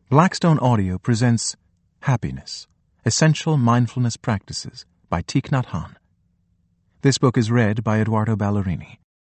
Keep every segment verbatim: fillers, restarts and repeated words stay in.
Blackstone Audio presents Happiness, Essential Mindfulness Practices by Thich Nhat Hanh. This book is read by Eduardo Ballerini.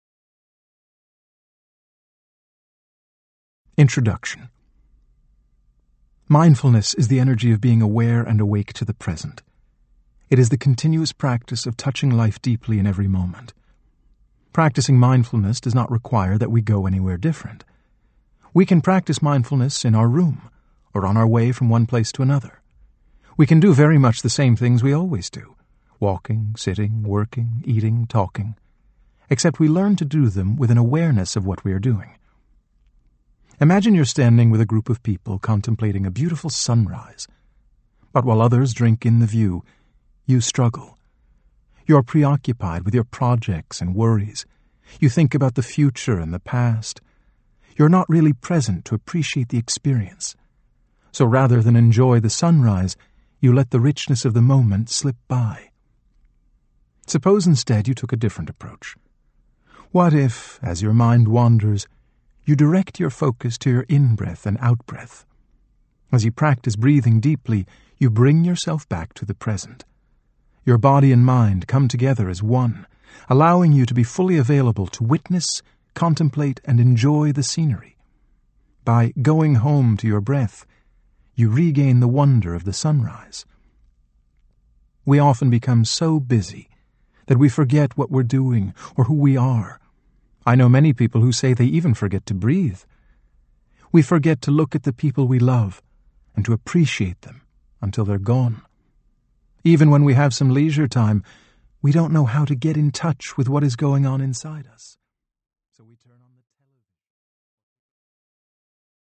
Introduction. Mindfulness is the energy of being aware and awake to the present. It is the continuous practice of touching life deeply in every moment. Practicing mindfulness does not require that we go anywhere different. We can practice mindfulness in our room, or on our way from one place to another. We can do very much the same things we always do, walking, sitting, working, eating, talking, except we learn to do them with an awareness of what we are doing. Imagine you're standing with a group of people contemplating a beautiful sunrise, but while others drink in the view, you struggle. You're preoccupied with your projects and worries. You think about the future and the past. You're not really present to appreciate the experience. So rather than enjoy the sunrise, you let the richness of the moment slip by. Suppose instead you took a different approach. What if, as your mind wanders, you direct your focus to your in-breath and out-breath? As you practice breathing deeply, you bring yourself back to the present. Your body and mind come together as one, allowing you to be fully available to witness, contemplate, and enjoy the scenery. By going home to your breath, you regain the wonder of the sunrise. We often become so busy that we forget what we're doing or who we are. I know many people who say they even forget to breathe. We forget to look at the people we love and to appreciate them until they're gone. Even when we have some leisure time, we don't know how to get in touch with what is going on inside us.